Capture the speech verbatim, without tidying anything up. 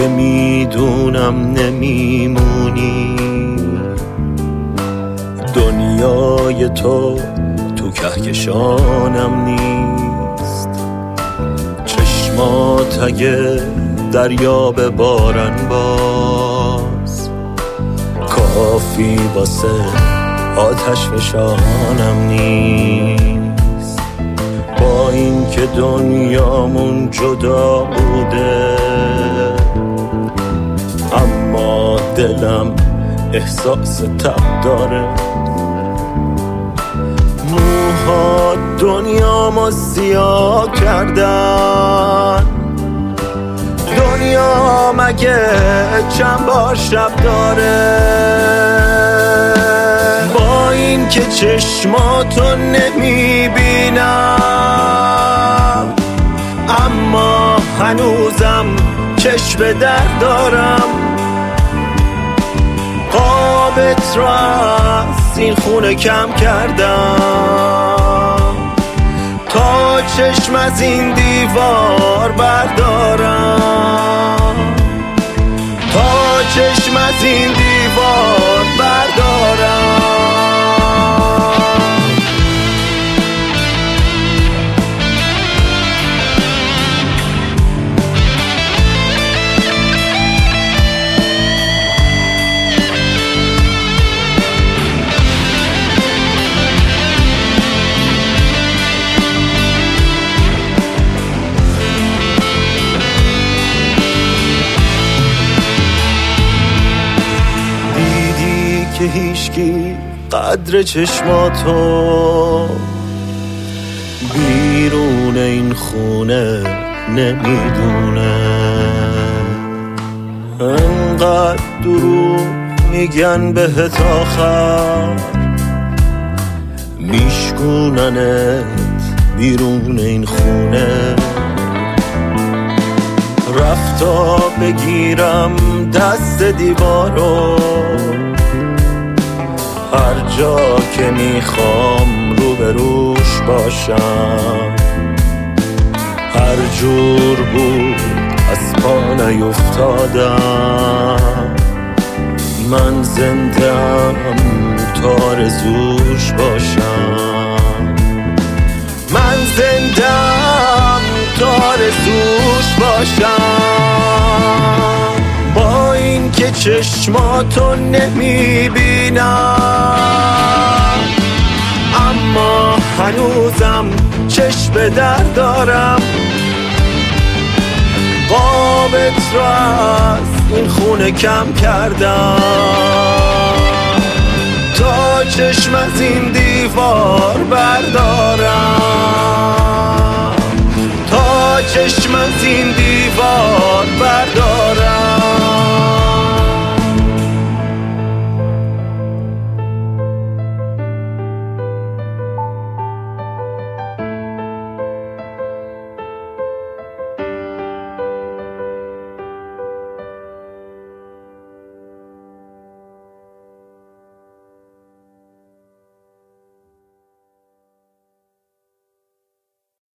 که میدونم نمیمونی. دنیای تو تو کهکشانم نیست. چشمات اگه دریا ببارن باز کافی واسه آتش فشانم نیست. با این که دنیامون جدا بوده اما دلم احساس تب داره. موها دنیامو سیاه کردن. دنیا مگه چند بار شب داره؟ با این که چشماتو نمیبینم اما هنوزم چشم به در دارم. قابت را از این خونه کم کردم تا چشم از این دیوار بردارم. تا چشم از این دیوار بردارم. که هیچکی قدر چشماتو بیرون این خونه نمیدونه. انقدر دروغ میگن بهت آخر میشکوننت بیرون این خونه. رفتا بگیرم دست دیوارو هر جا که میخوام روبروش باشم. هر جور بود از پا نیفتادم. من زندم تا آرزوش باشم. من زندم تا آرزوش باشم. با این که چشماتو نمیبینم اما هنوزم چشم به در دارم. قابت را از این خونه کم کردم تا چشم از این دیوار بردارم. تا چشم از این دیوار بردارم.